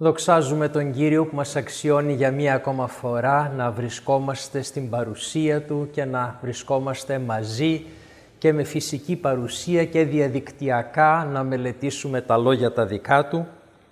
Δοξάζουμε τον Κύριο που μας αξιώνει για μία ακόμα φορά να βρισκόμαστε στην παρουσία Του και να βρισκόμαστε μαζί και με φυσική παρουσία και διαδικτυακά να μελετήσουμε τα λόγια τα δικά Του.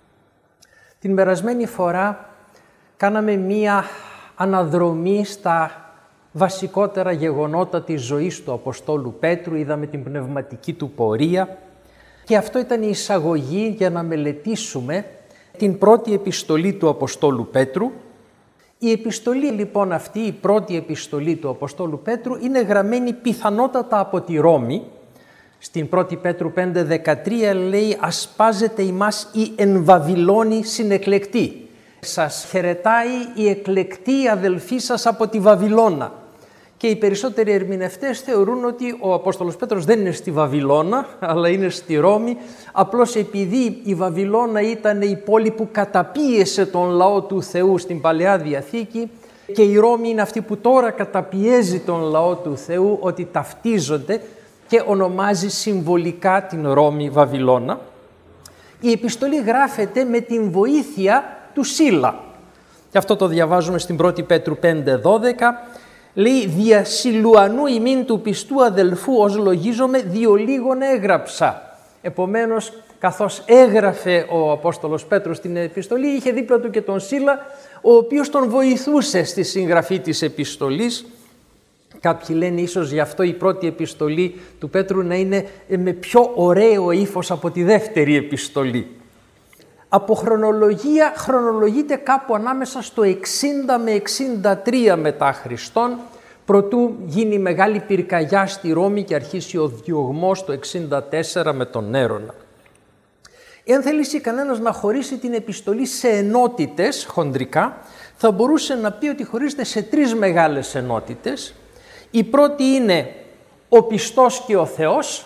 Την περασμένη φορά κάναμε μία αναδρομή στα βασικότερα γεγονότα της ζωής του Αποστόλου Πέτρου, είδαμε την πνευματική του πορεία και αυτό ήταν η εισαγωγή για να μελετήσουμε την πρώτη επιστολή του Αποστόλου Πέτρου. Η επιστολή λοιπόν αυτή, η πρώτη επιστολή του Αποστόλου Πέτρου, είναι γραμμένη πιθανότατα από τη Ρώμη. Στην 1η Πέτρου 5:13 λέει «Ασπάζεται ημάς η εν Βαβυλώνη συνεκλεκτή». Σας χαιρετάει η εκλεκτή αδελφή σας από τη Βαβυλώνα. Και οι περισσότεροι ερμηνευτές θεωρούν ότι ο Απόστολος Πέτρος δεν είναι στη Βαβυλώνα, αλλά είναι στη Ρώμη, απλώς επειδή η Βαβυλώνα ήταν η πόλη που καταπίεσε τον λαό του Θεού στην Παλαιά Διαθήκη και η Ρώμη είναι αυτή που τώρα καταπιέζει τον λαό του Θεού, ότι ταυτίζονται και ονομάζει συμβολικά την Ρώμη Βαβυλώνα. Η επιστολή γράφεται με την βοήθεια του Σίλα. Και αυτό το διαβάζουμε στην 1η Πέτρου 5:12. Λέει «Δια Σιλουανού ημίν του πιστού αδελφού ως λογίζομαι διό λίγον έγραψα». Επομένως, καθώς έγραφε ο Απόστολος Πέτρος την επιστολή, είχε δίπλα του και τον Σίλα, ο οποίος τον βοηθούσε στη συγγραφή της επιστολής. Κάποιοι λένε ίσως γι' αυτό η πρώτη επιστολή του Πέτρου να είναι με πιο ωραίο ύφος από τη δεύτερη επιστολή. Από χρονολογία χρονολογείται κάπου ανάμεσα στο 60 με 63 μετά Χριστόν, προτού γίνει μεγάλη πυρκαγιά στη Ρώμη και αρχίσει ο διωγμός το 64 με τον Νέρονα. Εάν θέλησε κανένας να χωρίσει την επιστολή σε ενότητες χοντρικά, θα μπορούσε να πει ότι χωρίζεται σε τρεις μεγάλες ενότητες. Η πρώτη είναι ο πιστός και ο Θεός,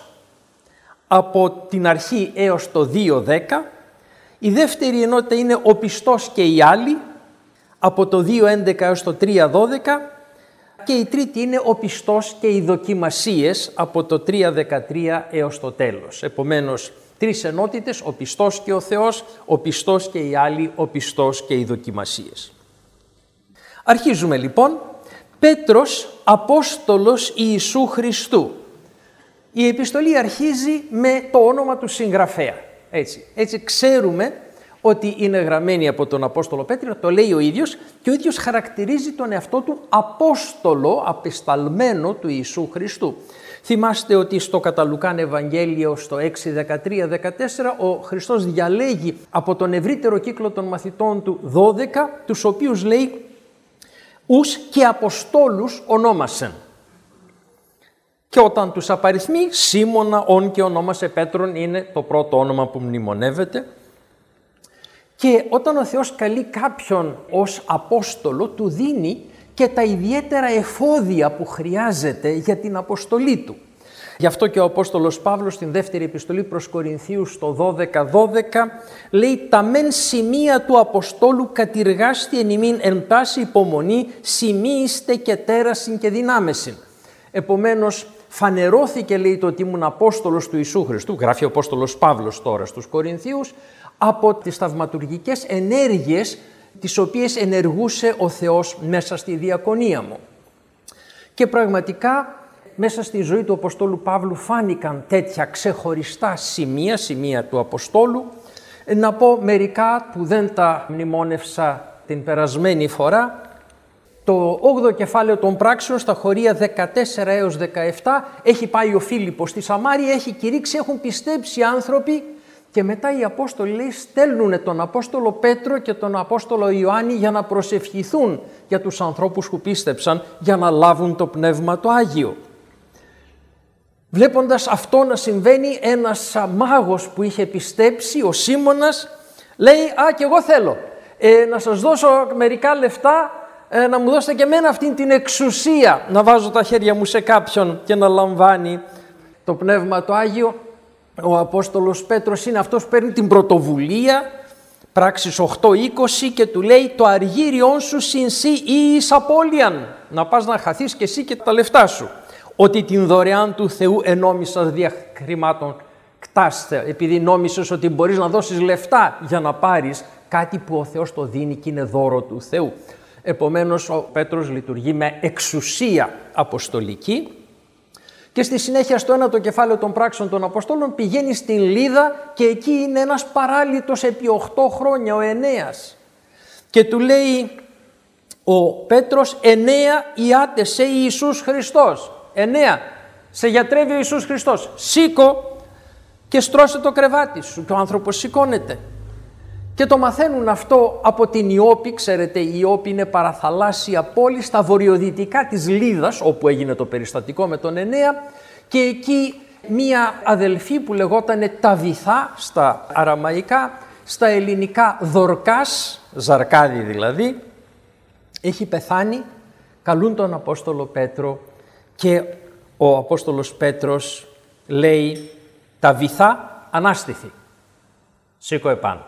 από την αρχή έως το 2:10. Η δεύτερη ενότητα είναι ο πιστός και οι άλλοι, από το 2:11 έως το 3:12. Και η τρίτη είναι ο πιστός και οι δοκιμασίες, από το 3:13 έως το τέλος. Επομένως, τρεις ενότητες, ο πιστός και ο Θεός, ο πιστός και οι άλλοι, ο πιστός και οι δοκιμασίες. Αρχίζουμε λοιπόν. Πέτρος, Απόστολος Ιησού Χριστού. Η επιστολή αρχίζει με το όνομα του συγγραφέα. Έτσι ξέρουμε ότι είναι γραμμένη από τον Απόστολο Πέτρο, το λέει ο ίδιος και ο ίδιος χαρακτηρίζει τον εαυτό του Απόστολο, απεσταλμένο του Ιησού Χριστού. Θυμάστε ότι στο κατά Λουκάν Ευαγγέλιο στο 6:13-14 ο Χριστός διαλέγει από τον ευρύτερο κύκλο των μαθητών του 12, τους οποίους λέει «Ους και Αποστόλους ονόμασεν». Και όταν τους απαριθμεί, Σίμωνα, ον και ονόμασε Πέτρον, είναι το πρώτο όνομα που μνημονεύεται. Και όταν ο Θεός καλεί κάποιον ως Απόστολο, του δίνει και τα ιδιαίτερα εφόδια που χρειάζεται για την αποστολή του. Γι' αυτό και ο Απόστολος Παύλος στην δεύτερη επιστολή προς Κορινθίους στο 12:12 λέει «Τα μεν σημεία του Αποστόλου κατηργάστη εν ημίν εν πάση υπομονή, σημείηστε και τέρασιν και δυνάμεσιν». Επομένως, φανερώθηκε, λέει, το ότι ήμουν Απόστολος του Ιησού Χριστού, γράφει ο Απόστολος Παύλος τώρα στους Κορινθίους, από τις θαυματουργικές ενέργειες τις οποίες ενεργούσε ο Θεός μέσα στη διακονία μου. Και πραγματικά μέσα στη ζωή του Αποστόλου Παύλου φάνηκαν τέτοια ξεχωριστά σημεία του Αποστόλου. Να πω μερικά που δεν τα μνημόνευσα την περασμένη φορά. Το 8ο κεφάλαιο των πράξεων στα χωρία 14 έως 17 έχει πάει ο Φίλιππος στη Σαμάρια, έχει κηρύξει, έχουν πιστέψει άνθρωποι και μετά οι Απόστολοι, λέει, στέλνουν τον Απόστολο Πέτρο και τον Απόστολο Ιωάννη για να προσευχηθούν για τους ανθρώπους που πίστεψαν, για να λάβουν το Πνεύμα το Άγιο. Βλέποντας αυτό να συμβαίνει, ένας μάγος που είχε πιστέψει, ο Σίμωνας, λέει «Α, και εγώ θέλω να σας δώσω μερικά λεφτά, να μου δώσετε και εμένα αυτήν την εξουσία να βάζω τα χέρια μου σε κάποιον και να λαμβάνει το Πνεύμα το Άγιο». Ο Απόστολος Πέτρος είναι αυτός που παίρνει την πρωτοβουλία, πράξεις 8:20, και του λέει «Το αργύριόν σου συν σύ ή εις απώλειαν», να πας να χαθείς και εσύ και τα λεφτά σου. «Ότι την δωρεάν του Θεού ενόμισας δια χρημάτων κτάστε», επειδή νόμισες ότι μπορείς να δώσεις λεφτά για να πάρεις κάτι που ο Θεός το δίνει και είναι δώρο του Θεού. Επομένως, ο Πέτρος λειτουργεί με εξουσία αποστολική και στη συνέχεια στο 1ο κεφάλαιο των Πράξεων των Αποστόλων πηγαίνει στην Λύδα και εκεί είναι ένας παράλυτος επί 8 χρόνια, ο Ενέας. Και του λέει ο Πέτρος, Ενέα ιάτε σε Ιησούς Χριστός. Ενέα, σε γιατρεύει ο Ιησούς Χριστός. Σήκω και στρώσε το κρεβάτι σου. Και ο άνθρωπος σηκώνεται. Και το μαθαίνουν αυτό από την Ιώπη. Ξέρετε, η Ιώπη είναι παραθαλάσσια πόλη στα βορειοδυτικά της Λύδας, όπου έγινε το περιστατικό με τον Ενέα. Και εκεί μία αδελφή που λεγόταν Ταβιθά στα αραμαϊκά, στα ελληνικά Δορκάς, Ζαρκάδι δηλαδή, έχει πεθάνει. Καλούν τον Απόστολο Πέτρο και ο Απόστολος Πέτρος λέει, Ταβιθά, ανάστηθη. Σήκω επάνω.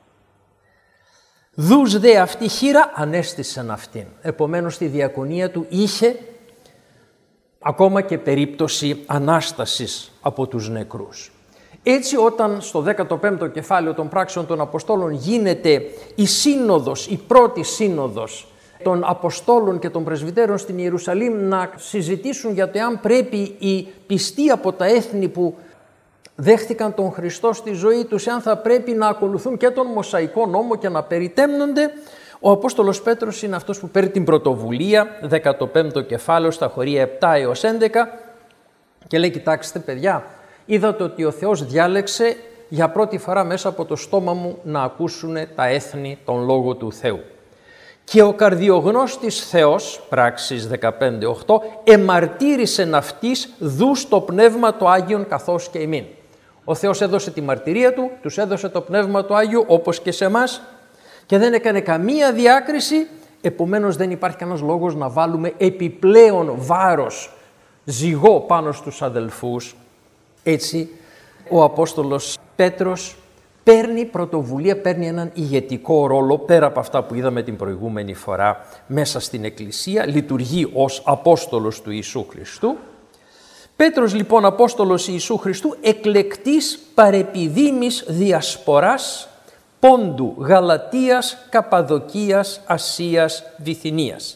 Δους δε αυτή χείρα, ανέστησεν αυτήν. Επομένως στη διακονία του είχε ακόμα και περίπτωση ανάστασης από τους νεκρούς. Έτσι όταν στο 15ο κεφάλαιο των Πράξεων των Αποστόλων γίνεται η σύνοδος, η πρώτη σύνοδος των Αποστόλων και των Πρεσβυτέρων στην Ιερουσαλήμ να συζητήσουν για το αν πρέπει οι πιστοί από τα έθνη που δέχτηκαν τον Χριστό στη ζωή τους, αν θα πρέπει να ακολουθούν και τον Μωσαϊκό νόμο και να περιτέμνονται, ο Απόστολος Πέτρος είναι αυτός που παίρνει την πρωτοβουλία, 15ο κεφάλαιο στα χωρία 7 έως 11 και λέει, κοιτάξτε παιδιά, είδατε ότι ο Θεός διάλεξε για πρώτη φορά μέσα από το στόμα μου να ακούσουν τα έθνη τον Λόγο του Θεού. Και ο καρδιογνώστης Θεός, Πράξεις 15:8, εμαρτύρησεν αυτής δους το Πνεύμα το Άγιον καθώς και ημίν. Ο Θεός έδωσε τη μαρτυρία Του, τους έδωσε το Πνεύμα το Άγιο όπως και σε εμάς και δεν έκανε καμία διάκριση, επομένως δεν υπάρχει κανένας λόγος να βάλουμε επιπλέον βάρος, ζυγό πάνω στους αδελφούς. Έτσι ο Απόστολος Πέτρος παίρνει πρωτοβουλία, παίρνει έναν ηγετικό ρόλο πέρα από αυτά που είδαμε την προηγούμενη φορά μέσα στην Εκκλησία, λειτουργεί ως Απόστολος του Ιησού Χριστού. Πέτρος λοιπόν Απόστολος Ιησού Χριστού, εκλεκτής παρεπιδήμης διασποράς Πόντου, Γαλατίας, Καπαδοκίας, Ασίας, Βυθινίας.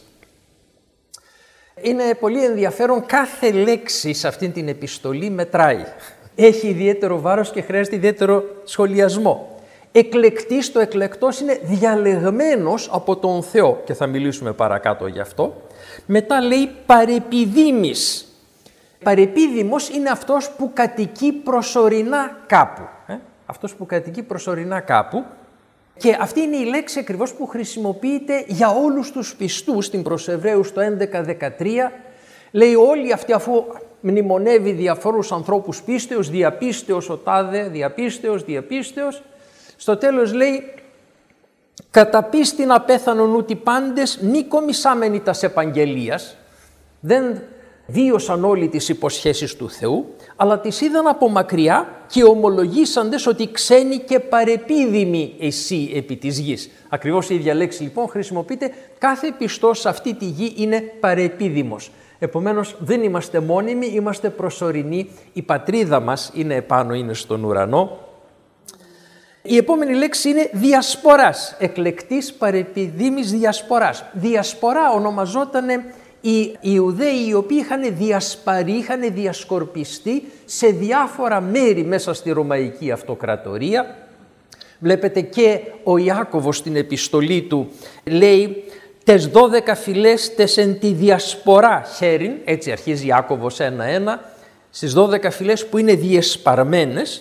Είναι πολύ ενδιαφέρον, κάθε λέξη σε αυτήν την επιστολή μετράει. Έχει ιδιαίτερο βάρος και χρειάζεται ιδιαίτερο σχολιασμό. Εκλεκτής, το εκλεκτός είναι διαλεγμένος από τον Θεό και θα μιλήσουμε παρακάτω γι' αυτό. Μετά λέει παρεπιδήμης. Παρεπίδημος είναι αυτός που κατοικεί προσωρινά κάπου. Αυτός που κατοικεί προσωρινά κάπου. Και αυτή είναι η λέξη ακριβώς που χρησιμοποιείται για όλους τους πιστούς στην προς Εβραίους το 11-13. Λέει όλοι αυτοί, αφού μνημονεύει διαφόρους ανθρώπους πίστεως, διαπίστεως ο τάδε, διαπίστεως. Στο τέλος λέει, κατά πίστην απέθανον ούτι πάντες μη κομισάμενοι τας επαγγελίας, δεν βίωσαν όλοι τις υποσχέσεις του Θεού, αλλά τις είδαν από μακριά και ομολογήσαντες ότι ξένοι και παρεπίδημοι εσύ επί της γης. Ακριβώς η ίδια λέξη λοιπόν χρησιμοποιείται, κάθε πιστός σε αυτή τη γη είναι παρεπίδημος. Επομένως δεν είμαστε μόνιμοι, είμαστε προσωρινοί, η πατρίδα μας είναι επάνω, είναι στον ουρανό. Η επόμενη λέξη είναι διασποράς, εκλεκτής παρεπιδήμης διασποράς. Διασπορά ονομαζόταν οι Ιουδαίοι οι οποίοι είχαν διασπαρεί, είχαν διασκορπιστεί σε διάφορα μέρη μέσα στη Ρωμαϊκή Αυτοκρατορία. Βλέπετε και ο Ιάκωβος στην επιστολή του λέει «Τες 12 φυλές τες εν τη διασπορά χέριν», έτσι αρχίζει Ιάκωβος 1-1, στις 12 φυλές που είναι διεσπαρμένες.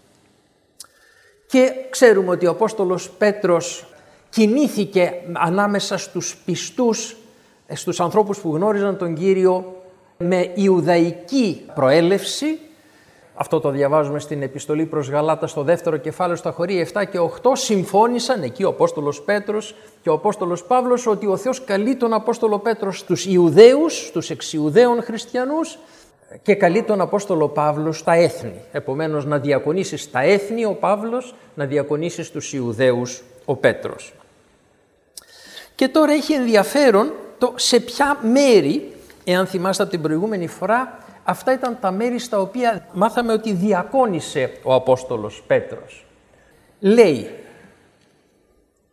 Και ξέρουμε ότι ο Απόστολος Πέτρος κινήθηκε ανάμεσα στους πιστούς, στους ανθρώπους που γνώριζαν τον Κύριο με Ιουδαϊκή προέλευση. Αυτό το διαβάζουμε στην επιστολή προς Γαλάτα στο 2ο κεφάλαιο στα χωρία 7 και 8. Συμφώνησαν εκεί ο Απόστολος Πέτρος και ο Απόστολος Παύλος ότι ο Θεός καλεί τον Απόστολο Πέτρο στους Ιουδαίους, στους εξιουδαίων χριστιανούς και καλεί τον Απόστολο Παύλο στα έθνη. Επομένως να διακονήσει στα έθνη ο Παύλος, να διακονήσει στους Ιουδαίους ο Πέτρος. Και τώρα έχει ενδιαφέρον το σε ποια μέρη, εάν θυμάστε από την προηγούμενη φορά, αυτά ήταν τα μέρη στα οποία μάθαμε ότι διακόνησε ο Απόστολος Πέτρος. Λέει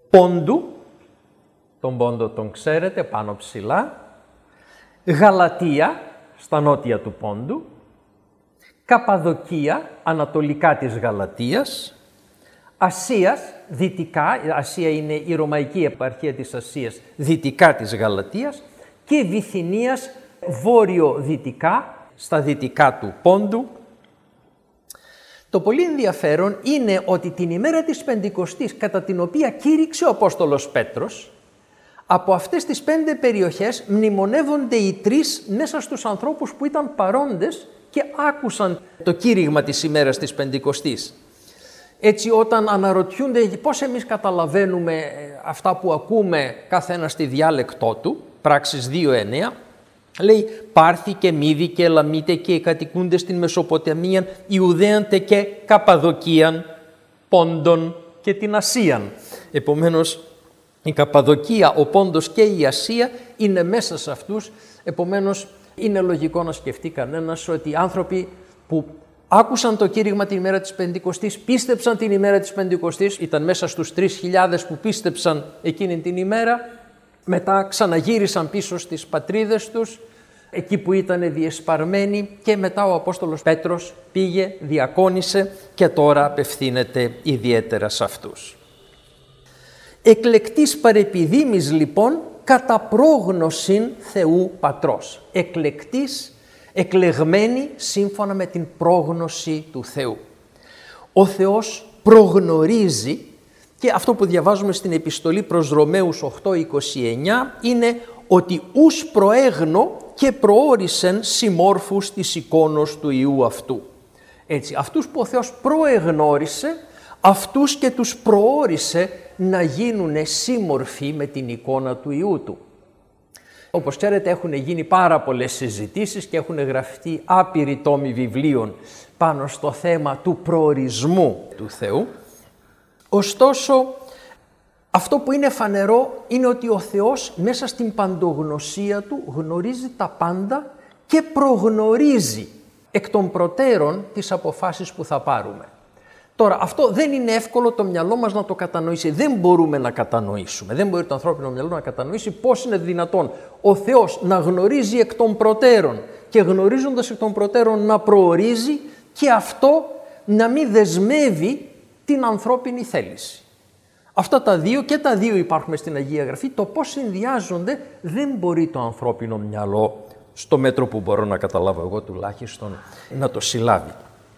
Πόντου, τον Πόντο τον ξέρετε, πάνω ψηλά, Γαλατία, στα νότια του Πόντου, Καπαδοκία, ανατολικά της Γαλατίας, Ασίας, δυτικά, Ασία είναι η ρωμαϊκή επαρχία της Ασίας, δυτικά της Γαλατίας, και Βυθινίας, βόρειο-δυτικά, στα δυτικά του Πόντου. Το πολύ ενδιαφέρον είναι ότι την ημέρα της Πεντηκοστής, κατά την οποία κήρυξε ο Απόστολος Πέτρος, από αυτές τις 5 περιοχές μνημονεύονται οι 3 μέσα στους ανθρώπους που ήταν παρόντες και άκουσαν το κήρυγμα της ημέρας της Πεντηκοστής. Έτσι, όταν αναρωτιούνται πώς εμείς καταλαβαίνουμε αυτά που ακούμε κάθε ένα στη διάλεκτό του, Πράξεις 2:9, λέει «Πάρθη και Μύδη και Ελαμίτε και οι κατοικούντες στην Μεσοποταμίαν, Ιουδαίαν και Καπαδοκίαν, Πόντον και την Ασίαν». Επομένως, η Καπαδοκία, ο Πόντος και η Ασία είναι μέσα σε αυτούς. Επομένως, είναι λογικό να σκεφτεί κανένας ότι οι άνθρωποι που άκουσαν το κήρυγμα την ημέρα της Πεντηκοστής, πίστεψαν την ημέρα της Πεντηκοστής, ήταν μέσα στους 3.000 που πίστεψαν εκείνη την ημέρα, μετά ξαναγύρισαν πίσω στις πατρίδες τους, εκεί που ήταν διεσπαρμένοι, και μετά ο Απόστολος Πέτρος πήγε, διακόνησε και τώρα απευθύνεται ιδιαίτερα σε αυτούς. Εκλεκτής παρεπιδήμης λοιπόν κατά πρόγνωσιν Θεού Πατρός. Εκλεκτής, εκλεγμένη σύμφωνα με την πρόγνωση του Θεού. Ο Θεός προγνωρίζει, και αυτό που διαβάζουμε στην επιστολή προς Ρωμαίους 8:29 είναι ότι «ους προέγνω και προόρισεν συμμόρφους της εικόνος του Υιού αυτού». Έτσι, αυτούς που ο Θεός προεγνώρισε, αυτούς και τους προόρισε να γίνουν σύμμορφοι με την εικόνα του Υιού του. Όπως ξέρετε, έχουν γίνει πάρα πολλές συζητήσεις και έχουν γραφτεί άπειροι τόμοι βιβλίων πάνω στο θέμα του προορισμού του Θεού. Ωστόσο, αυτό που είναι φανερό είναι ότι ο Θεός μέσα στην παντογνωσία του γνωρίζει τα πάντα και προγνωρίζει εκ των προτέρων τις αποφάσεις που θα πάρουμε. Τώρα, αυτό δεν είναι εύκολο το μυαλό μας να το κατανοήσει. Δεν μπορούμε να κατανοήσουμε. Δεν μπορεί το ανθρώπινο μυαλό να κατανοήσει πώς είναι δυνατόν ο Θεός να γνωρίζει εκ των προτέρων και γνωρίζοντας εκ των προτέρων να προορίζει, και αυτό να μην δεσμεύει την ανθρώπινη θέληση. Αυτά τα δύο, και τα δύο υπάρχουν στην Αγία Γραφή, το πώς συνδυάζονται δεν μπορεί το ανθρώπινο μυαλό, στο μέτρο που μπορώ να καταλάβω εγώ τουλάχιστον, να το συλλάβει.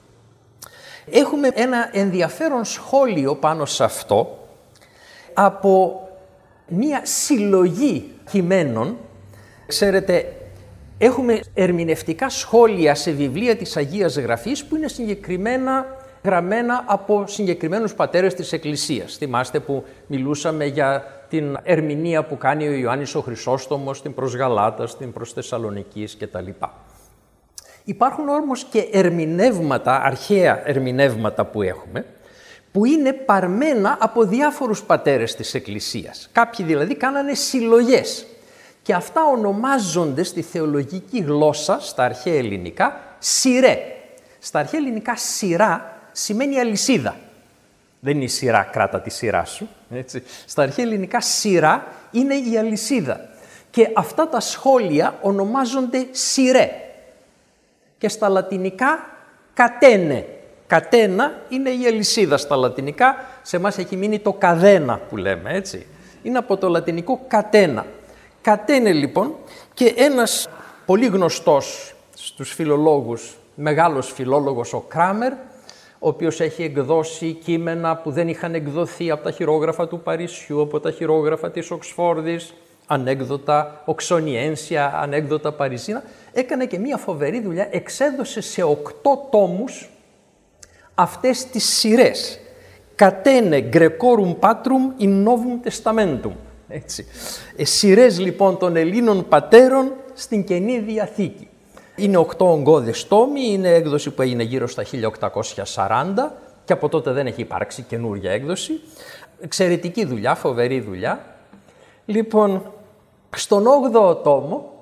Έχουμε ένα ενδιαφέρον σχόλιο πάνω σε αυτό από μία συλλογή κειμένων. Ξέρετε, έχουμε ερμηνευτικά σχόλια σε βιβλία της Αγίας Γραφής που είναι συγκεκριμένα γραμμένα από συγκεκριμένους πατέρες της Εκκλησίας. Θυμάστε που μιλούσαμε για την ερμηνεία που κάνει ο Ιωάννης ο Χρυσόστομος στην προς Γαλάτας, στην προς Θεσσαλονικής κτλ. Υπάρχουν όμως και ερμηνεύματα, αρχαία ερμηνεύματα που έχουμε, που είναι παρμένα από διάφορους πατέρες της Εκκλησίας. Κάποιοι δηλαδή κάνανε συλλογές και αυτά ονομάζονται στη θεολογική γλώσσα, στα αρχαία ελληνικά, σειρέ. Στα αρχαία ελληνικά σειρά σημαίνει αλυσίδα. Δεν είναι η σειρά, κράτα τη σειρά σου. Έτσι. Στα αρχαία ελληνικά σειρά είναι η αλυσίδα. Και αυτά τα σχόλια ονομάζονται σειρέ. Και στα λατινικά κατένε. Κατένα είναι η αλυσίδα στα λατινικά. Σε εμάς έχει μείνει το καδένα που λέμε, έτσι. Είναι από το λατινικό κατένα. Κατένε λοιπόν, και ένας πολύ γνωστός στους φιλολόγους, μεγάλος φιλόλογος, ο Κράμερ, ο οποίος έχει εκδώσει κείμενα που δεν είχαν εκδοθεί από τα χειρόγραφα του Παρισιού, από τα χειρόγραφα της Οξφόρδης, ανέκδοτα οξονιένσια, ανέκδοτα παριζίνα, έκανε και μία φοβερή δουλειά, εξέδωσε σε 8 τόμους αυτές τις σειρές. Κατένε Grecorum Patrum in Novum Testamentum. Έτσι. Σειρές λοιπόν των Ελλήνων πατέρων στην Καινή Διαθήκη. Είναι 8 ογκώδες τόμοι, είναι έκδοση που έγινε γύρω στα 1840 και από τότε δεν έχει υπάρξει καινούργια έκδοση. Εξαιρετική δουλειά, φοβερή δουλειά. Λοιπόν, στον 8ο τόμο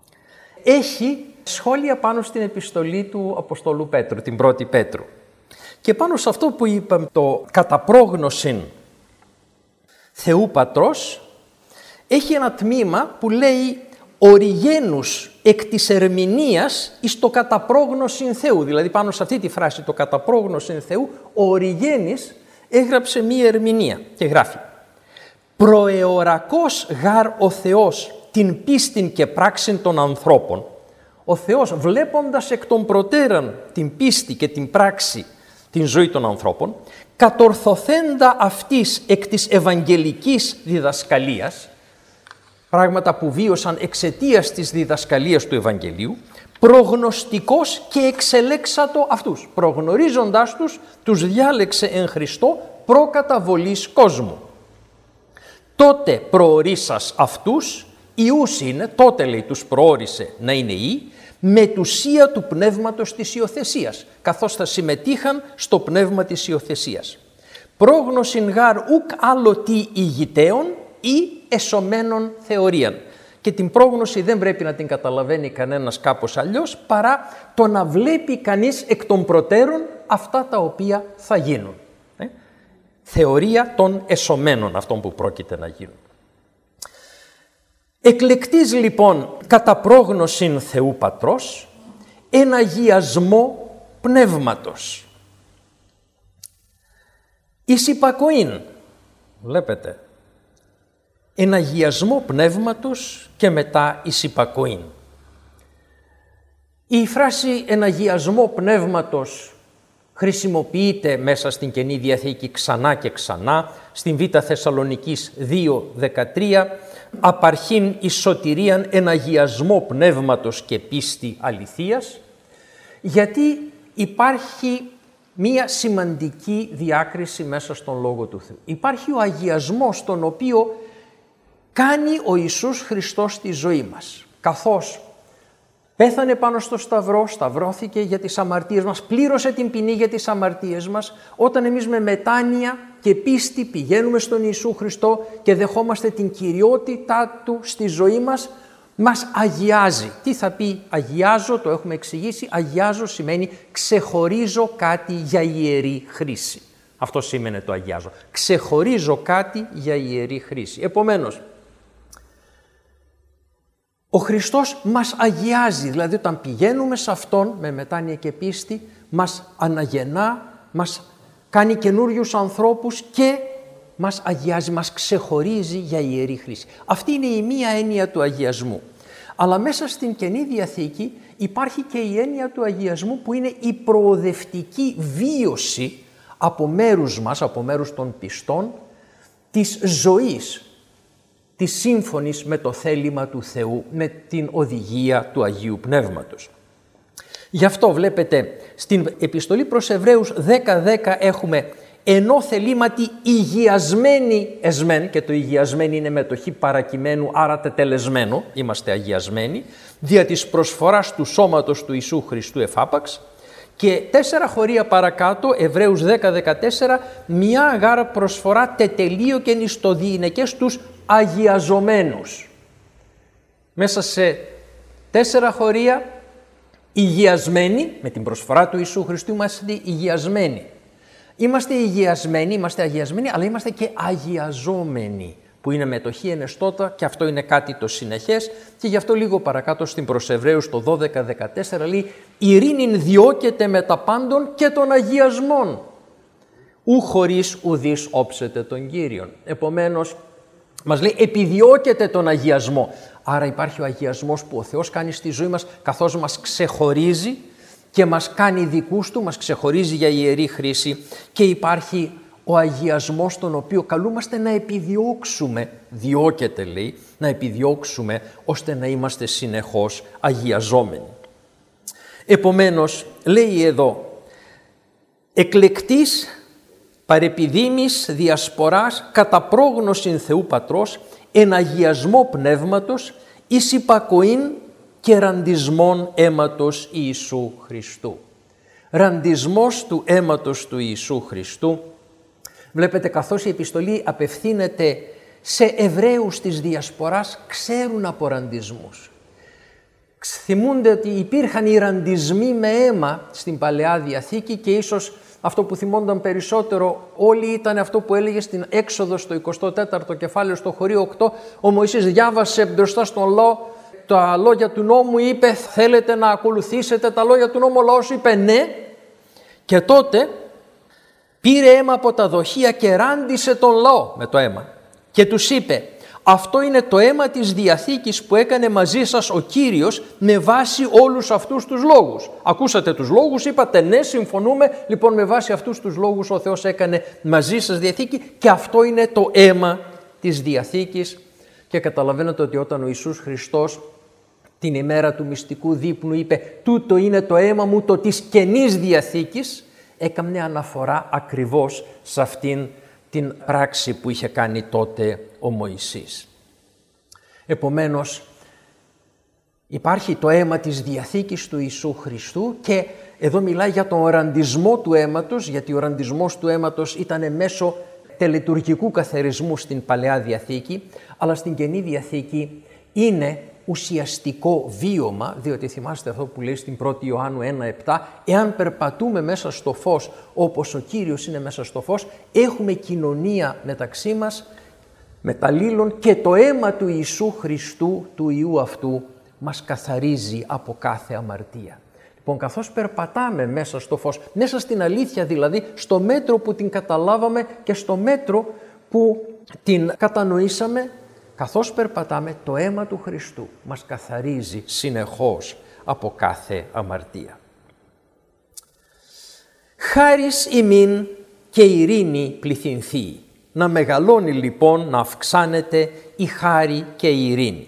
έχει σχόλια πάνω στην επιστολή του Αποστολού Πέτρου, την πρώτη Πέτρου. Και πάνω σε αυτό που είπαμε, το κατά πρόγνωσιν Θεού Πατρός έχει ένα τμήμα που λέει «Οριγένους εκ της ερμηνείας εις το καταπρόγνωσιν Θεού». Δηλαδή πάνω σε αυτή τη φράση το καταπρόγνωσιν Θεού, ο Οριγένης έγραψε μία ερμηνεία και γράφει «Προεωρακός γάρ ο Θεός την πίστην και πράξην των ανθρώπων». Ο Θεός βλέποντας εκ των προτέρων την πίστη και την πράξη, την ζωή των ανθρώπων, κατορθωθέντα αυτής εκ της ευαγγελικής διδασκαλίας, πράγματα που βίωσαν εξαιτίας της διδασκαλίας του Ευαγγελίου, προγνωστικός και εξελέξατο αυτούς. Προγνωρίζοντάς τους διάλεξε εν Χριστώ προκαταβολής κόσμου. Τότε προορίσας αυτούς, ιούς είναι, τότε λέει τους προόρισε να είναι ιοί, μετουσία του πνεύματος της υιοθεσίας, καθώς θα συμμετείχαν στο πνεύμα της υιοθεσίας. Πρόγνωσιν γάρ ουκ άλλο τι ηγητέων ή εσωμένων θεωρίαν. Και την πρόγνωση δεν πρέπει να την καταλαβαίνει κανένας κάπως αλλιώς, παρά το να βλέπει κανείς εκ των προτέρων αυτά τα οποία θα γίνουν. Θεωρία των εσωμένων αυτών που πρόκειται να γίνουν. Εκλεκτής λοιπόν κατά πρόγνωσιν Θεού Πατρός, εν αγιασμό πνεύματος. Εις υπακοήν, βλέπετε, εν αγιασμό πνεύματος και μετά εις υπακοήν. Η φράση εν αγιασμό πνεύματος χρησιμοποιείται μέσα στην Καινή Διαθήκη ξανά και ξανά, στην Β' Θεσσαλονικής 2:13, απαρχήν εις σωτηρίαν εν αγιασμό πνεύματος και πίστη αληθείας, γιατί υπάρχει μία σημαντική διάκριση μέσα στον Λόγο του Θεού. Υπάρχει ο αγιασμός τον οποίο κάνει ο Ιησούς Χριστός στη ζωή μας, καθώς πέθανε πάνω στο σταυρό, σταυρώθηκε για τις αμαρτίες μας, πλήρωσε την ποινή για τις αμαρτίες μας. Όταν εμείς με μετάνοια και πίστη πηγαίνουμε στον Ιησού Χριστό και δεχόμαστε την κυριότητά Του στη ζωή μας, μας αγιάζει. Τι θα πει αγιάζω, το έχουμε εξηγήσει. Αγιάζω σημαίνει ξεχωρίζω κάτι για ιερή χρήση. Αυτό σημαίνει το αγιάζω. Ξεχωρίζω κάτι για ιερή χρήση. Επομένως, ο Χριστός μας αγιάζει, δηλαδή όταν πηγαίνουμε σε Αυτόν με μετάνοια και πίστη, μας αναγεννά, μας κάνει καινούριους ανθρώπους και μας αγιάζει, μας ξεχωρίζει για ιερή χρήση. Αυτή είναι η μία έννοια του αγιασμού. Αλλά μέσα στην Καινή Διαθήκη υπάρχει και η έννοια του αγιασμού που είναι η προοδευτική βίωση από μέρους μας, από μέρους των πιστών, της ζωής, της σύμφωνης με το θέλημα του Θεού, με την οδηγία του Αγίου Πνεύματος. Γι' αυτό βλέπετε στην επιστολή προς Εβραίους 10:10 έχουμε ενώ θελήματι υγιασμένοι εσμέν, και το υγιασμένοι είναι μετοχή παρακειμένου, άρα τετελεσμένο, είμαστε αγιασμένοι, δια της προσφοράς του σώματος του Ιησού Χριστού εφάπαξ, και 4 χωρία παρακάτω, Εβραίους 10:14, μια γάρα προσφορά τετελείο και νηστοδιειναικές τους αγιαζομένους. Μέσα σε 4 χωρία υγιασμένοι, με την προσφορά του Ιησού Χριστού είμαστε υγιασμένοι. Είμαστε υγιασμένοι, είμαστε αγιασμένοι, αλλά είμαστε και αγιαζόμενοι, που είναι μετοχή ενεστώτα και αυτό είναι κάτι το συνεχές, και γι' αυτό λίγο παρακάτω στην προς Εβραίους το 12:14 λέει «Ειρήνην διώκεται με τα πάντων και των αγιασμών, ου χωρίς ουδείς όψετε τον Κύριον». Επομένως, μας λέει επιδιώκεται τον αγιασμό. Άρα υπάρχει ο αγιασμός που ο Θεός κάνει στη ζωή μας, καθώς μας ξεχωρίζει και μας κάνει δικούς Του, μας ξεχωρίζει για ιερή χρήση, και υπάρχει ο αγιασμός τον οποίο καλούμαστε να επιδιώξουμε, διώκεται λέει, να επιδιώξουμε ώστε να είμαστε συνεχώς αγιαζόμενοι. Επομένως, λέει εδώ, εκλεκτής παρεπιδήμης διασποράς κατά πρόγνωσιν Θεού Πατρός, εν αγιασμό πνεύματος, εις υπακοήν και ραντισμόν αίματος Ιησού Χριστού. Ραντισμός του αίματος του Ιησού Χριστού. Βλέπετε, καθώς η επιστολή απευθύνεται σε Εβραίους της Διασποράς, ξέρουν από ραντισμούς. Θυμούνται ότι υπήρχαν οι ραντισμοί με αίμα στην Παλαιά Διαθήκη και ίσως αυτό που θυμόνταν περισσότερο όλοι ήταν αυτό που έλεγε στην Έξοδο στο 24ο κεφάλαιο στο χωρίο 8. Ο Μωυσής διάβασε μπροστά στον λαό τα λόγια του νόμου, είπε θέλετε να ακολουθήσετε τα λόγια του νόμου, ο λαός είπε ναι, και τότε πήρε αίμα από τα δοχεία και ράντισε τον λαό με το αίμα και τους είπε αυτό είναι το αίμα της Διαθήκης που έκανε μαζί σας ο Κύριος με βάση όλους αυτούς τους λόγους. Ακούσατε τους λόγους, είπατε ναι, συμφωνούμε, λοιπόν με βάση αυτούς τους λόγους ο Θεός έκανε μαζί σας Διαθήκη και αυτό είναι το αίμα της Διαθήκης. Και καταλαβαίνετε ότι όταν ο Ιησούς Χριστός την ημέρα του μυστικού δείπνου είπε τούτο είναι το αίμα μου το της Καινής Διαθήκης, έκανε αναφορά ακριβώς σε αυτήν την πράξη που είχε κάνει τότε ο Μωυσής. Επομένως, υπάρχει το αίμα της Διαθήκης του Ιησού Χριστού και εδώ μιλάει για τον ραντισμό του αίματος, γιατί ο ραντισμός του αίματος ήταν μέσω τελετουργικού καθαρισμού στην Παλαιά Διαθήκη, αλλά στην Καινή Διαθήκη είναι ουσιαστικό βίωμα, διότι θυμάστε αυτό που λέει στην 1η Ιωάννου 1:7, εάν περπατούμε μέσα στο φως όπως ο Κύριος είναι μέσα στο φως, έχουμε κοινωνία μεταξύ μας, μεταλλήλων και το αίμα του Ιησού Χριστού, του Ιού αυτού, μας καθαρίζει από κάθε αμαρτία. Λοιπόν, καθώς περπατάμε μέσα στο φως, μέσα στην αλήθεια δηλαδή, στο μέτρο που την καταλάβαμε και στο μέτρο που την κατανοήσαμε, καθώς περπατάμε, το αίμα του Χριστού μας καθαρίζει συνεχώς από κάθε αμαρτία. Χάρις ημίν και ειρήνη πληθυνθεί. Να μεγαλώνει λοιπόν, να αυξάνεται η χάρη και η ειρήνη.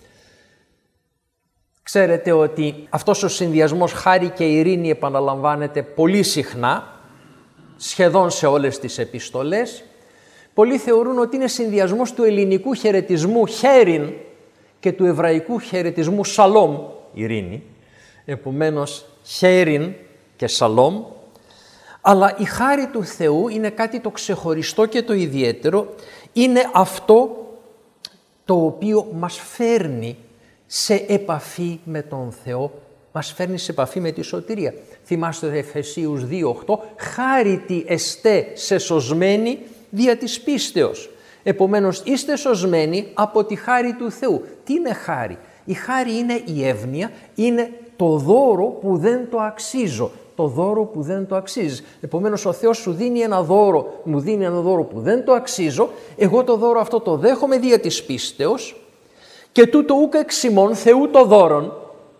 Ξέρετε ότι αυτός ο συνδυασμός χάρη και ειρήνη επαναλαμβάνεται πολύ συχνά, σχεδόν σε όλες τις επιστολές. Πολλοί θεωρούν ότι είναι συνδυασμός του ελληνικού χαιρετισμού χέριν και του εβραϊκού χαιρετισμού σαλόμ, ειρήνη. Επομένως, χέριν και σαλόμ. Αλλά η χάρη του Θεού είναι κάτι το ξεχωριστό και το ιδιαίτερο. Είναι αυτό το οποίο μας φέρνει σε επαφή με τον Θεό, μας φέρνει σε επαφή με τη σωτηρία. Θυμάστε Εφεσίους 2:8, χάρητη εστέ σε σωσμένοι δια της πίστεως. Επομένως, είστε σωσμένοι από τη χάρη του Θεού. Τι είναι χάρη? Η χάρη είναι η εύνοια, είναι το δώρο που δεν το αξίζω. Το δώρο που δεν το αξίζει. Επομένως, ο Θεός σου δίνει ένα δώρο, μου δίνει ένα δώρο που δεν το αξίζω, εγώ το δώρο αυτό το δέχομαι δια της πίστεως και τούτο ούκ εξ ημών Θεού το δώρον,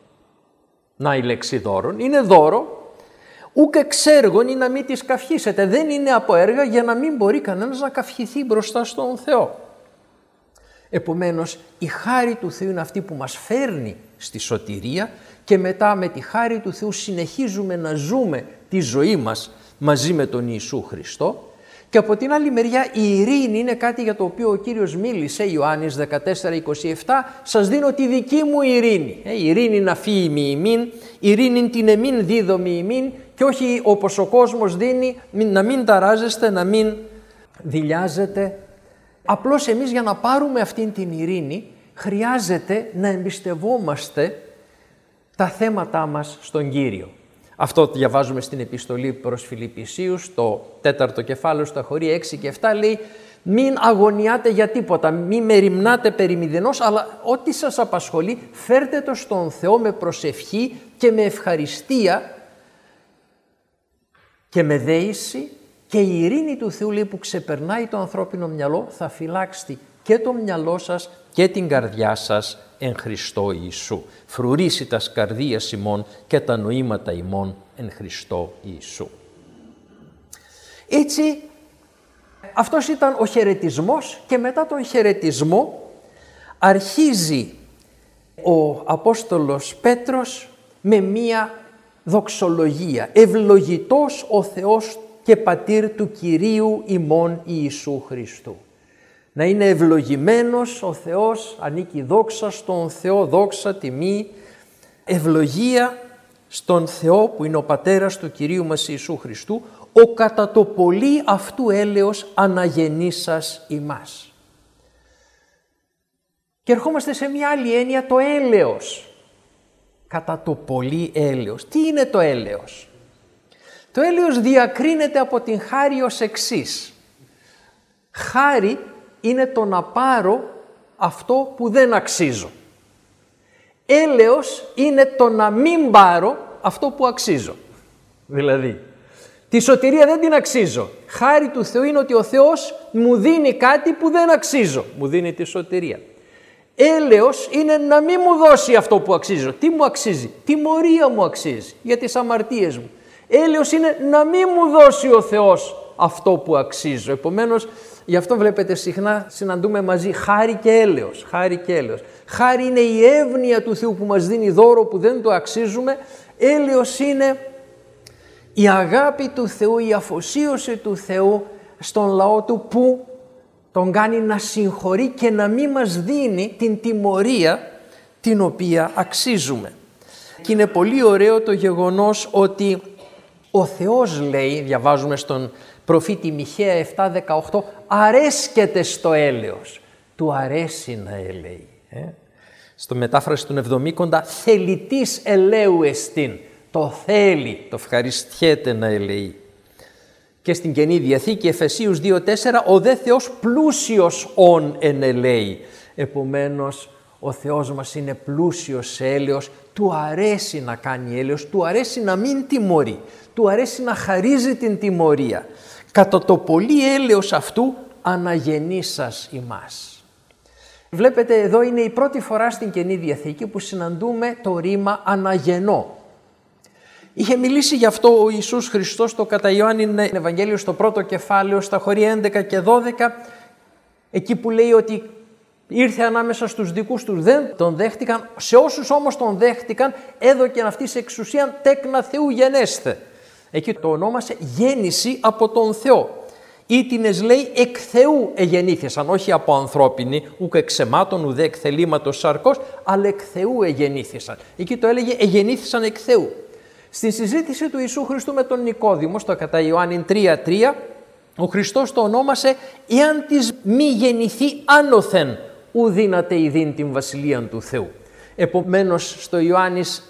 να η λέξη δώρον, είναι δώρο, ούκ εξ έργων ή να μην τις καυχήσετε. Δεν είναι από έργα για να μην μπορεί κανένας να καυχηθεί μπροστά στον Θεό. Επομένως, η χάρη του Θεού είναι αυτή που μας φέρνει στη σωτηρία και μετά με τη χάρη του Θεού συνεχίζουμε να ζούμε τη ζωή μας μαζί με τον Ιησού Χριστό. Και από την άλλη μεριά η ειρήνη είναι κάτι για το οποίο ο Κύριος μίλησε, Ιωάννης 14:27, σας δίνω τη δική μου ειρήνη. Η ειρήνη να φύγει μη ημίν, ειρήνη την εμίν δίδομη ημίν και όχι όπως ο κόσμος δίνει, να μην ταράζεστε, να μην δειλιάζετε. Απλώς εμείς για να πάρουμε αυτήν την ειρήνη χρειάζεται να εμπιστευόμαστε τα θέματά μας στον Κύριο. Αυτό διαβάζουμε στην επιστολή προς Φιλιππισίους, το 4ο κεφάλαιο στα χωρία 6 και 7, λέει μην αγωνιάτε για τίποτα, μην μεριμνάτε περί μηδενός, αλλά ό,τι σας απασχολεί φέρτε το στον Θεό με προσευχή και με ευχαριστία και με δέηση και η ειρήνη του Θεού, λέει, που ξεπερνάει το ανθρώπινο μυαλό θα φυλάξει και το μυαλό σας και την καρδιά σας εν Χριστώ Ιησού. Φρουρήσει τας καρδίας ημών και τα νοήματα ημών εν Χριστώ Ιησού. Έτσι, αυτός ήταν ο χαιρετισμός και μετά τον χαιρετισμό αρχίζει ο Απόστολος Πέτρος με μία δοξολογία. Ευλογητός ο Θεός και Πατήρ του Κυρίου ημών Ιησού Χριστού. Να είναι ευλογημένος ο Θεός, ανήκει δόξα στον Θεό, δόξα, τιμή, ευλογία στον Θεό που είναι ο Πατέρας του Κυρίου μας Ιησού Χριστού, ο κατά το πολύ αυτού έλεος αναγεννήσας ημάς. Και ερχόμαστε σε μια άλλη έννοια, το έλεος. Κατά το πολύ έλεος. Τι είναι το έλεος? Το έλεος διακρίνεται από την χάρη ως εξής. Χάρη είναι το να πάρω αυτό που δεν αξίζω. Έλεος είναι το να μην πάρω αυτό που αξίζω. Δηλαδή, τη σωτηρία δεν την αξίζω. Χάρη του Θεού είναι ότι ο Θεός μου δίνει κάτι που δεν αξίζω. Μου δίνει τη σωτηρία. Έλεος είναι να μην μου δώσει αυτό που αξίζω. Τι μου αξίζει? Τιμωρία μου αξίζει για τις αμαρτίες μου. Έλεος είναι να μην μου δώσει ο Θεός αυτό που αξίζω. Επομένως, γι' αυτό βλέπετε συχνά συναντούμε μαζί χάρη και έλεος. Χάρη και έλεος. Χάρη είναι η εύνοια του Θεού που μας δίνει δώρο που δεν το αξίζουμε. Έλεος είναι η αγάπη του Θεού, η αφοσίωση του Θεού στον λαό του που τον κάνει να συγχωρεί και να μην μας δίνει την τιμωρία την οποία αξίζουμε. Και είναι πολύ ωραίο το γεγονός ότι ο Θεός λέει, διαβάζουμε στον προφήτη Μιχαία 7:18, αρέσκεται στο έλεος. Του αρέσει να ελέει. Στο μετάφραση του Εβδομήκοντα, θελητής ελέου εστίν. Το θέλει, το ευχαριστιέται να ελεεί. Και στην Καινή Διαθήκη, Εφεσίους 2:4, ο δε Θεός πλούσιος ον εν ελέει. Επομένως, ο Θεός μας είναι πλούσιος σε έλεος, του αρέσει να κάνει έλεος, του αρέσει να μην τιμωρεί, του αρέσει να χαρίζει την τιμωρία. Κατά το πολύ έλεος αυτού αναγεννήσας ημάς. Βλέπετε, εδώ είναι η πρώτη φορά στην Καινή Διαθήκη που συναντούμε το ρήμα αναγεννώ. Είχε μιλήσει γι' αυτό ο Ιησούς Χριστός στο κατά Ιωάννην Ευαγγέλιο στο πρώτο κεφάλαιο, στα χωρία 11 και 12, εκεί που λέει ότι ήρθε ανάμεσα στους δικούς τους, δεν τον δέχτηκαν, σε όσους όμως τον δέχτηκαν έδωκεν αυτής εξουσίαν τέκνα Θεού γενέσθε. Εκεί το ονόμασε γέννηση από τον Θεό. Ήτινες λέει εκ Θεού εγεννήθησαν, όχι από ανθρώπινη, ουκ εξαιμάτων ουδέ εκ θελήματος σαρκός, αλλά εκ Θεού εγεννήθησαν. Εκεί το έλεγε εγεννήθησαν εκ Θεού. Στη συζήτηση του Ιησού Χριστού με τον Νικόδημο, στο κατά Ιωάννην 3:3, ο Χριστός το ονόμασε «Εάν της μη γεννηθεί άνωθεν, ου δύναται ειδήν την βασιλείαν του Θεού». Επομένως, στο Ιωάννης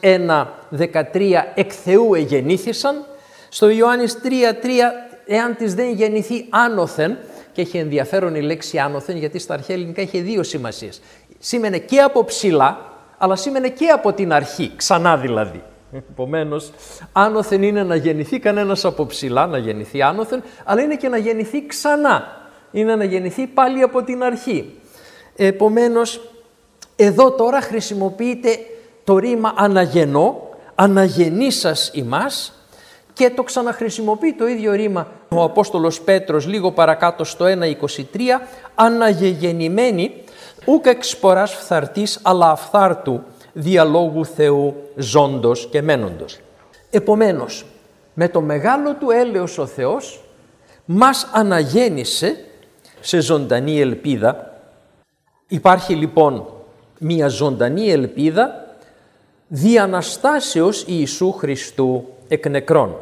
1:13 εκ Θεού εγεννήθησαν, στο Ιωάννης 3:3 «Εάν της δεν γεννηθεί άνωθεν», και έχει ενδιαφέρον η λέξη άνωθεν, γιατί στα αρχαία ελληνικά είχε δύο σημασίες. Σήμαινε και από ψηλά, αλλά σήμαινε και από την αρχή, ξανά δηλαδή. Επομένως, άνωθεν είναι να γεννηθεί κανένας από ψηλά, να γεννηθεί άνωθεν, αλλά είναι και να γεννηθεί ξανά. Είναι να γεννηθεί πάλι από την αρχή. Επομένως, εδώ τώρα χρησιμοποιείται το ρήμα αναγεννώ, αναγεννήσας ημάς, και το ξαναχρησιμοποιεί το ίδιο ρήμα ο Απόστολος Πέτρος λίγο παρακάτω στο 1:23, αναγεγεννημένοι, ούκ εξ σποράς φθαρτής, αλλά αφθάρτου, διαλόγου Θεού ζώντος και μένοντος. Επομένως, με το μεγάλο του έλεος ο Θεός μας αναγέννησε σε ζωντανή ελπίδα. Υπάρχει λοιπόν μια ζωντανή ελπίδα δι' Αναστάσεως Ιησού Χριστού εκ νεκρών.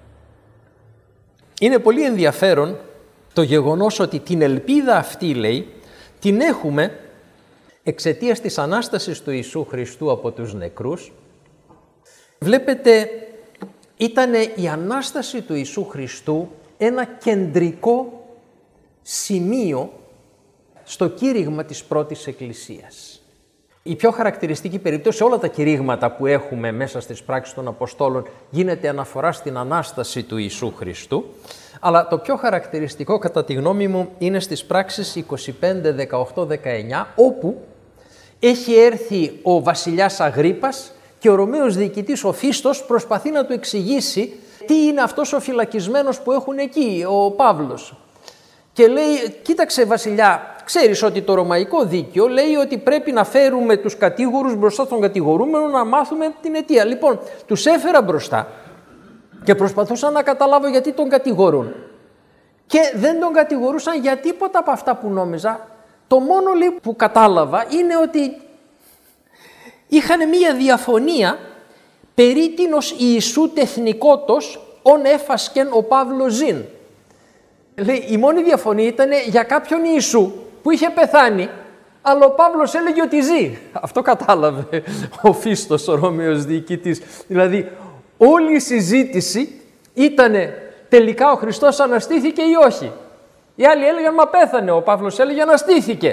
Είναι πολύ ενδιαφέρον το γεγονός ότι την ελπίδα αυτή, λέει, την έχουμε εξαιτίας της Ανάστασης του Ιησού Χριστού από τους νεκρούς. Βλέπετε, ήταν η Ανάσταση του Ιησού Χριστού ένα κεντρικό σημείο στο κήρυγμα της πρώτης Εκκλησίας. Η πιο χαρακτηριστική περίπτωση, σε όλα τα κηρύγματα που έχουμε μέσα στις πράξεις των Αποστόλων, γίνεται αναφορά στην Ανάσταση του Ιησού Χριστού, αλλά το πιο χαρακτηριστικό κατά τη γνώμη μου είναι στις πράξεις 25, 18, 19, όπου έχει έρθει ο βασιλιάς Αγρίππας και ο Ρωμαίος διοικητής ο Φίστος προσπαθεί να του εξηγήσει τι είναι αυτός ο φυλακισμένος που έχουν εκεί, ο Παύλος. Και λέει, κοίταξε βασιλιά, ξέρεις ότι το ρωμαϊκό δίκαιο λέει ότι πρέπει να φέρουμε τους κατήγορους μπροστά στον κατηγορούμενο να μάθουμε την αιτία. Λοιπόν, τους έφερα μπροστά και προσπαθούσαν να καταλάβω γιατί τον κατηγορούν. Και δεν τον κατηγορούσαν για τίποτα από αυτά που νόμιζα. Το μόνο λέει που κατάλαβα είναι ότι είχαν μία διαφωνία περί τίνος Ιησού τεθνικότος ον έφασκεν ο Παύλος ζήν. Λέει, η μόνη διαφωνία ήταν για κάποιον Ιησού που είχε πεθάνει, αλλά ο Παύλος έλεγε ότι ζει. Αυτό κατάλαβε ο Φίστος, ο Ρώμαιος διοικητής. Δηλαδή, όλη η συζήτηση ήτανε τελικά ο Χριστός αναστήθηκε ή όχι. Οι άλλοι έλεγαν μα πέθανε, ο Παύλος έλεγε αναστήθηκε.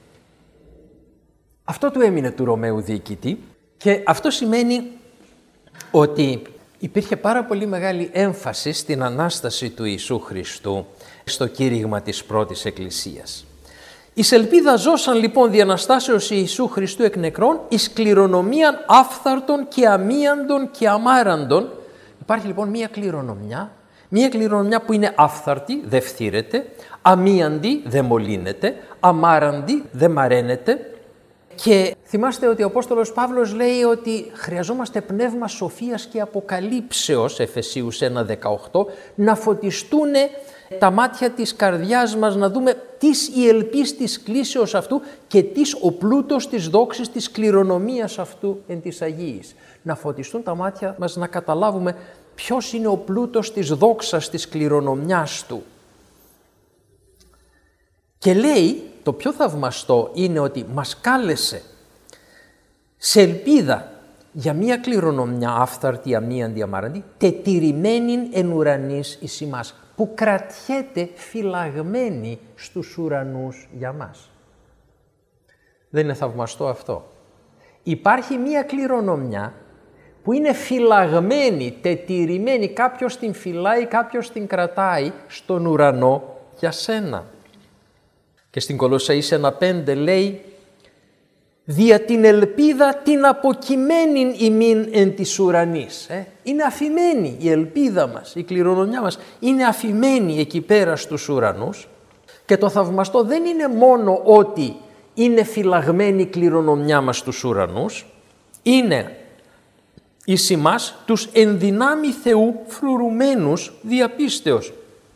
Αυτό του έμεινε του Ρωμαίου διοικητή και αυτό σημαίνει ότι υπήρχε πάρα πολύ μεγάλη έμφαση στην Ανάσταση του Ιησού Χριστού στο κήρυγμα της πρώτης Εκκλησίας. Εις ελπίδα ζώσαν λοιπόν δι' Αναστάσεως Ιησού Χριστού εκ νεκρών εις κληρονομίαν άφθαρτων και αμίαντων και αμάραντων. Υπάρχει λοιπόν μία κληρονομιά που είναι άφθαρτη, δεν φθήρεται, αμίαντη, δεν μολύνεται, αμάραντη, δεν μαραίνεται. Και θυμάστε ότι ο Απόστολος Παύλος λέει ότι χρειαζόμαστε πνεύμα σοφίας και αποκαλύψεως, Εφεσίους 1:18, να φωτιστούν τα μάτια της καρδιάς μας, να δούμε τις η ελπίς της κλίσεως αυτού και τις ο πλούτος της δόξης της κληρονομίας αυτού εν της Αγίης. Να φωτιστούν τα μάτια μας να καταλάβουμε ποιος είναι ο πλούτος της δόξας της κληρονομιάς του. Και λέει, το πιο θαυμαστό είναι ότι μας κάλεσε σε ελπίδα για μία κληρονομιά άφθαρτη, αμίαντη, αμάραντη, τετηρημένην εν ουρανής εις ημάς, που κρατιέται φυλαγμένη στους ουρανούς για μας. Δεν είναι θαυμαστό αυτό? Υπάρχει μία κληρονομιά που είναι φυλαγμένη, τετηρημένη, κάποιος την φυλάει, κάποιος την κρατάει στον ουρανό για σένα. Και στην Κολοσσαείς 1:5 λέει «Δια την ελπίδα την αποκειμένην ημίν εν της ουρανής». Είναι αφημένη η ελπίδα μας, η κληρονομιά μας είναι αφημένη εκεί πέρα στους ουρανούς. Και το θαυμαστό δεν είναι μόνο ότι είναι φυλαγμένη η κληρονομιά μας στους ουρανούς, είναι εις ημάς τους εν δυνάμει Θεού φρουρουμένους διαπίστεως.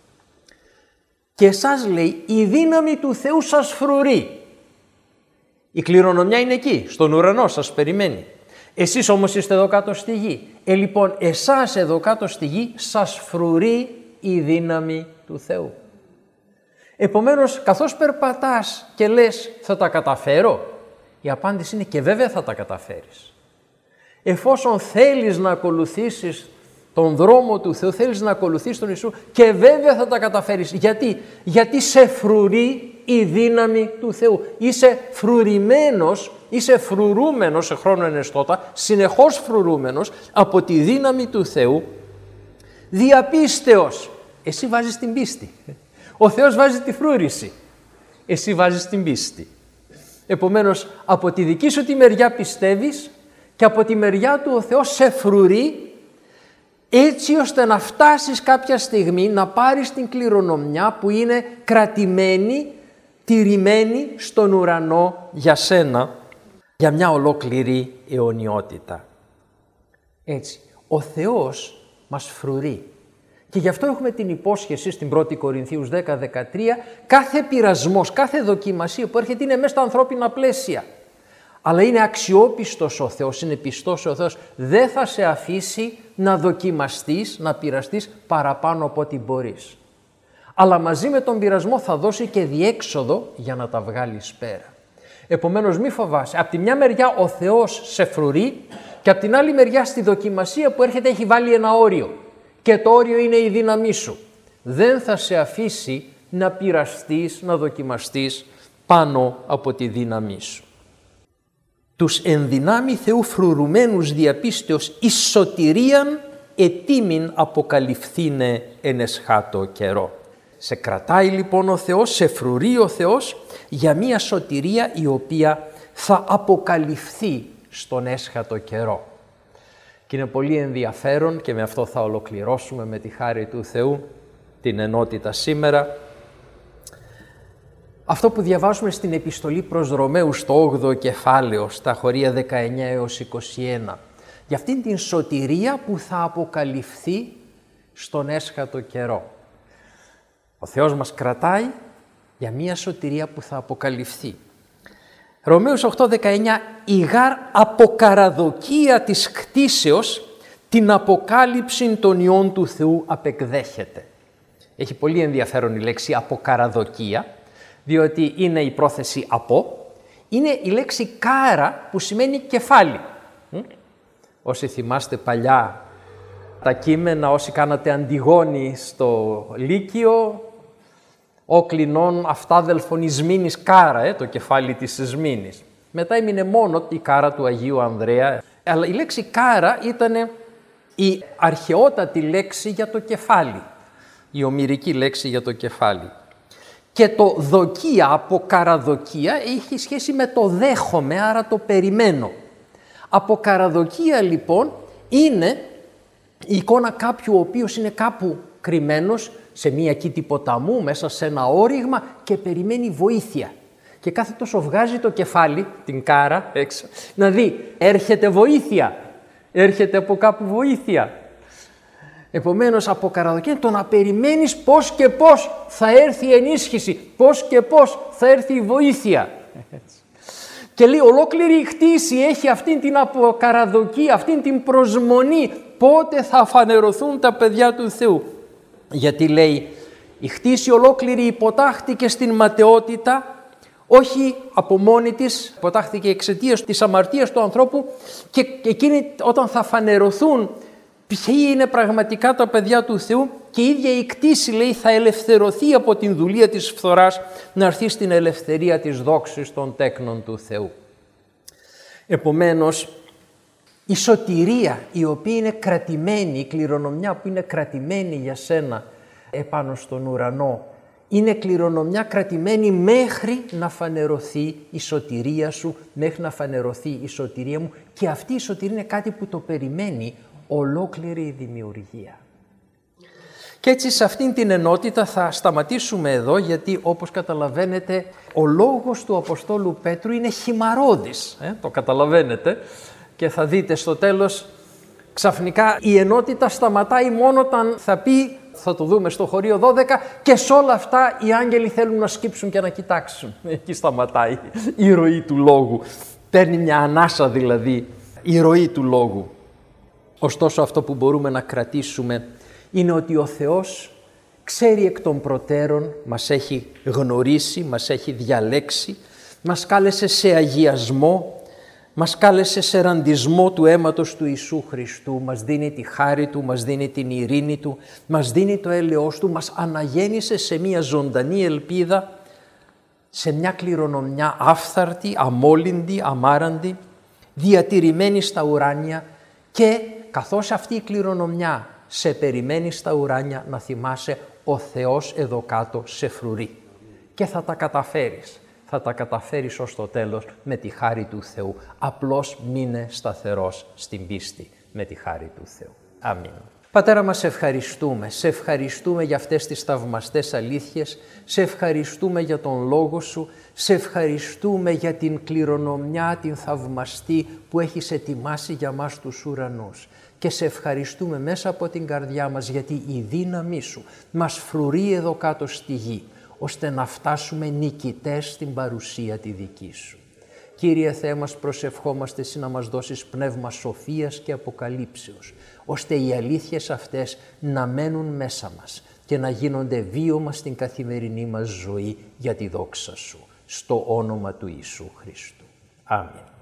Και εσάς λέει η δύναμη του Θεού σας φρουρεί. Η κληρονομιά είναι εκεί, στον ουρανό σας περιμένει. Εσείς όμως είστε εδώ κάτω στη γη. Λοιπόν, εσάς εδώ κάτω στη γη σας φρουρεί η δύναμη του Θεού. Επομένως, καθώς περπατάς και λες θα τα καταφέρω, η απάντηση είναι και βέβαια θα τα καταφέρεις. Εφόσον θέλεις να ακολουθήσεις τον δρόμο του Θεού, θέλεις να ακολουθείς τον Ιησού και βέβαια θα τα καταφέρεις. Γιατί? Γιατί σε φρουρεί η δύναμη του Θεού. Είσαι φρουρημένος, είσαι φρουρούμενος σε χρόνο ενεστώτα, συνεχώς φρουρούμενος από τη δύναμη του Θεού, διαπίστεως. Εσύ βάζεις την πίστη. Ο Θεός βάζει τη φρούρηση. Εσύ βάζεις την πίστη. Επομένως, από τη δική σου τη μεριά πιστεύεις και από τη μεριά του ο Θεός σε φρουρεί, έτσι ώστε να φτάσεις κάποια στιγμή να πάρεις την κληρονομιά που είναι κρατημένη, τηρημένη στον ουρανό για σένα, για μια ολόκληρη αιωνιότητα. Έτσι, ο Θεός μας φρουρεί. Και γι' αυτό έχουμε την υπόσχεση στην 1η Κορινθίους 10-13, κάθε πειρασμός, κάθε δοκιμασία που έρχεται είναι μέσα στα ανθρώπινα πλαίσια. Αλλά είναι αξιόπιστος ο Θεός, είναι πιστός ο Θεός. Δεν θα σε αφήσει να δοκιμαστείς, να πειραστείς παραπάνω από ό,τι μπορείς. Αλλά μαζί με τον πειρασμό θα δώσει και διέξοδο για να τα βγάλεις πέρα. Επομένως μη φοβάσαι. Από τη μια μεριά ο Θεός σε φρουρεί και από την άλλη μεριά στη δοκιμασία που έρχεται έχει βάλει ένα όριο. Και το όριο είναι η δύναμή σου. Δεν θα σε αφήσει να πειραστείς, να δοκιμαστείς πάνω από τη δύναμή σου. Τους εν δυνάμει Θεού φρουρουμένους διαπίστεως εις σωτηρίαν ετήμην αποκαλυφθήνε εν εσχάτω καιρό. Σε κρατάει λοιπόν ο Θεός, σε φρουρεί ο Θεός για μία σωτηρία η οποία θα αποκαλυφθεί στον έσχατο καιρό. Και είναι πολύ ενδιαφέρον και με αυτό θα ολοκληρώσουμε με τη χάρη του Θεού την ενότητα σήμερα. Αυτό που διαβάζουμε στην επιστολή προς Ρωμαίους στο 8ο κεφάλαιο, στα χωρία 19 έως 21, για αυτήν την σωτηρία που θα αποκαλυφθεί στον έσχατο καιρό. Ο Θεός μας κρατάει για μία σωτηρία που θα αποκαλυφθεί. Ρωμαίους 8:19, η γάρ αποκαραδοκία της κτίσεως την αποκάλυψη των ιών του Θεού απεκδέχεται. Έχει πολύ ενδιαφέρον η λέξη αποκαραδοκία, διότι είναι η πρόθεση από, είναι η λέξη κάρα που σημαίνει κεφάλι. Όσοι θυμάστε παλιά τα κείμενα, όσοι κάνατε Αντιγόνη στο Λύκειο, «Ο κλινών αυτάδελφον εις Μήνης κάρα», το κεφάλι της Σμήνης. Μετά έμεινε μόνο η κάρα του Αγίου Ανδρέα, αλλά η λέξη κάρα ήταν η αρχαιότατη λέξη για το κεφάλι, η ομηρική λέξη για το κεφάλι. Και το δοκία, από καραδοκία, έχει σχέση με το δέχομαι, άρα το περιμένω. Από καραδοκία λοιπόν είναι η εικόνα κάποιου ο οποίος είναι κάπου κρυμμένος σε μία κήτη ποταμού, μέσα σε ένα όριγμα και περιμένει βοήθεια. Και κάθε τόσο βγάζει το κεφάλι, την κάρα έξω, να δει έρχεται βοήθεια, έρχεται από κάπου βοήθεια. Επομένως, από καραδοκία το να περιμένεις πώς και πώς θα έρθει η ενίσχυση, πώς και πώς θα έρθει η βοήθεια. Και λέει, ολόκληρη η κτήση έχει αυτήν την αποκαραδοκία, αυτήν την προσμονή, πότε θα φανερωθούν τα παιδιά του Θεού. Γιατί λέει, η κτήση ολόκληρη υποτάχθηκε στην ματαιότητα, όχι από μόνη της, υποτάχθηκε εξαιτίας της αμαρτίας του ανθρώπου, και εκείνη όταν θα φανερωθούν ποιοι είναι πραγματικά τα παιδιά του Θεού, και η ίδια η κτήση, λέει, θα ελευθερωθεί από την δουλεία της φθοράς να έρθει στην ελευθερία της δόξης των τέκνων του Θεού. Επομένως, η σωτηρία η οποία είναι κρατημένη, η κληρονομιά που είναι κρατημένη για σένα επάνω στον ουρανό, είναι κληρονομιά κρατημένη μέχρι να φανερωθεί η σωτηρία σου, μέχρι να φανερωθεί η σωτηρία μου, και αυτή η σωτηρία είναι κάτι που το περιμένει ολόκληρη η δημιουργία. Και έτσι σε αυτήν την ενότητα θα σταματήσουμε εδώ, γιατί όπως καταλαβαίνετε ο λόγος του Αποστόλου Πέτρου είναι χυμαρώδης, το καταλαβαίνετε, και θα δείτε στο τέλος ξαφνικά η ενότητα σταματάει μόνο όταν θα πει, θα το δούμε στο χωρίο 12, και σε όλα αυτά οι άγγελοι θέλουν να σκύψουν και να κοιτάξουν. Εκεί σταματάει η ροή του λόγου. Παίρνει μια ανάσα δηλαδή η ροή του λόγου. Ωστόσο αυτό που μπορούμε να κρατήσουμε είναι ότι ο Θεός ξέρει εκ των προτέρων, μας έχει γνωρίσει, μας έχει διαλέξει, μας κάλεσε σε αγιασμό, μας κάλεσε σε ραντισμό του αίματος του Ιησού Χριστού, μας δίνει τη χάρη Του, μας δίνει την ειρήνη Του, μας δίνει το έλεος Του, μας αναγέννησε σε μια ζωντανή ελπίδα, σε μια κληρονομιά άφθαρτη, αμόλυντη, αμάραντη, διατηρημένη στα ουράνια, και καθώς αυτή η κληρονομιά σε περιμένει στα ουράνια, να θυμάσαι ο Θεός εδώ κάτω σε φρουρεί. Και θα τα καταφέρεις. Θα τα καταφέρεις ως το τέλος με τη χάρη του Θεού. Απλώς μείνε σταθερός στην πίστη με τη χάρη του Θεού. Αμήν. Πατέρα μας, ευχαριστούμε. Σε ευχαριστούμε για αυτές τις θαυμαστές αλήθειες. Σε ευχαριστούμε για τον Λόγο Σου. Σε ευχαριστούμε για την κληρονομιά, την θαυμαστή που έχεις ετοιμάσει για μας τους ουρανούς. Και σε ευχαριστούμε μέσα από την καρδιά μας, γιατί η δύναμή Σου μας φρουρεί εδώ κάτω στη γη, ώστε να φτάσουμε νικητές στην παρουσία τη δική Σου. Κύριε Θεέ μας, προσευχόμαστε Εσύ να μας δώσεις πνεύμα σοφίας και αποκαλύψεως, ώστε οι αλήθειες αυτές να μένουν μέσα μας και να γίνονται βίωμα στην καθημερινή μας ζωή για τη δόξα Σου. Στο όνομα του Ιησού Χριστού. Αμήν.